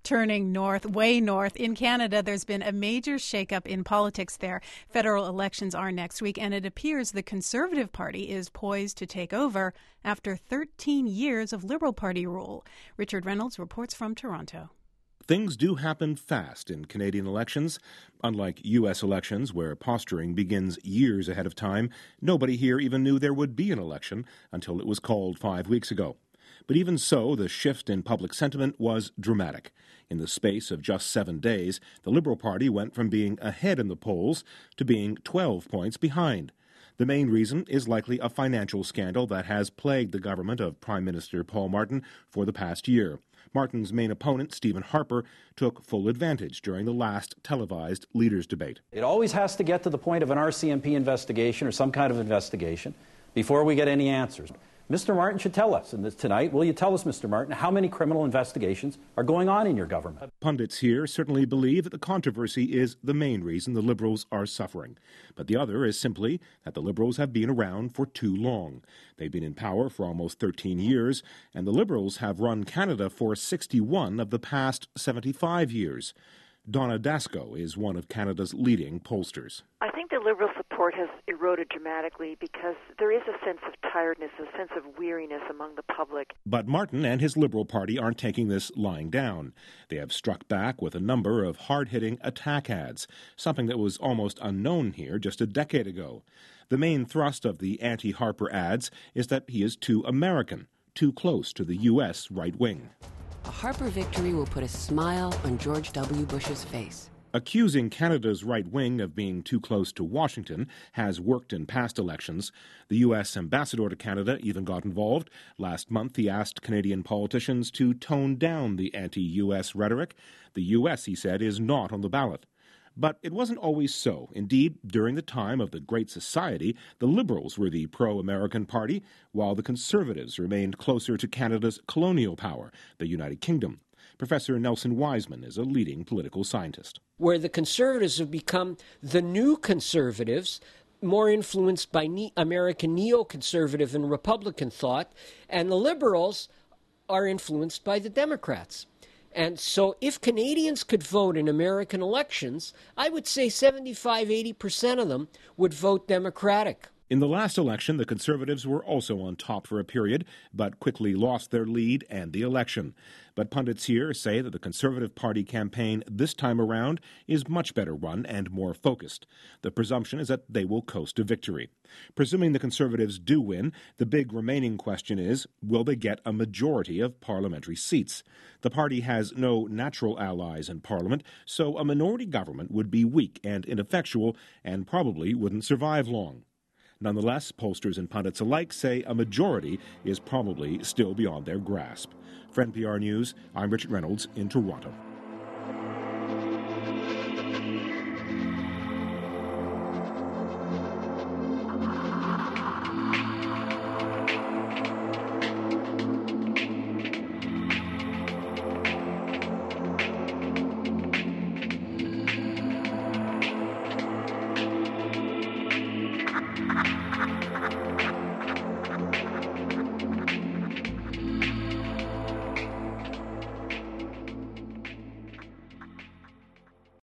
Turning north, way north, in Canada, there's been a major shakeup in politics there. Federal elections are next week, and it appears the Conservative Party is poised to take over after 13 years of Liberal Party rule. Richard Reynolds reports from Toronto. Things do happen fast in Canadian elections. Unlike U.S. elections, where posturing begins years ahead of time, nobody here even knew there would be an election until it was called 5 weeks ago. But even so, the shift in public sentiment was dramatic. In the space of just 7 days, the Liberal Party went from being ahead in the polls to being 12 points behind. The main reason is likely a financial scandal that has plagued the government of Prime Minister Paul Martin for the past year. Martin's main opponent, Stephen Harper, took full advantage during the last televised leaders' debate. It always has to get to the point of an RCMP investigation or some kind of investigation before we get any answers. Mr. Martin should tell us, and tonight, will you tell us, Mr. Martin, how many criminal investigations are going on in your government? Pundits here certainly believe that the controversy is the main reason the Liberals are suffering. But the other is simply that the Liberals have been around for too long. They've been in power for almost 13 years, and the Liberals have run Canada for 61 of the past 75 years. Donna Dasko is one of Canada's leading pollsters. I think the Liberal support has eroded dramatically because there is a sense of tiredness, a sense of weariness among the public. But Martin and his Liberal Party aren't taking this lying down. They have struck back with a number of hard-hitting attack ads, something that was almost unknown here just a decade ago. The main thrust of the anti-Harper ads is that he is too American, too close to the U.S. right wing. A Harper victory will put a smile on George W. Bush's face. Accusing Canada's right wing of being too close to Washington has worked in past elections. The U.S. ambassador to Canada even got involved. Last month, he asked Canadian politicians to tone down the anti-U.S. rhetoric. The U.S., he said, is not on the ballot. But it wasn't always so. Indeed, during the time of the Great Society, the Liberals were the pro-American party, while the Conservatives remained closer to Canada's colonial power, the United Kingdom. Professor Nelson Wiseman is a leading political scientist. Where the Conservatives have become the new Conservatives, more influenced by American neoconservative and Republican thought, and the Liberals are influenced by the Democrats. And so if Canadians could vote in American elections, I would say 75–80% of them would vote Democratic. In the last election, the Conservatives were also on top for a period, but quickly lost their lead and the election. But pundits here say that the Conservative Party campaign this time around is much better run and more focused. The presumption is that they will coast to victory. Presuming the Conservatives do win, the big remaining question is, will they get a majority of parliamentary seats? The party has no natural allies in Parliament, so a minority government would be weak and ineffectual and probably wouldn't survive long. Nonetheless, pollsters and pundits alike say a majority is probably still beyond their grasp. For NPR News, I'm Richard Reynolds in Toronto.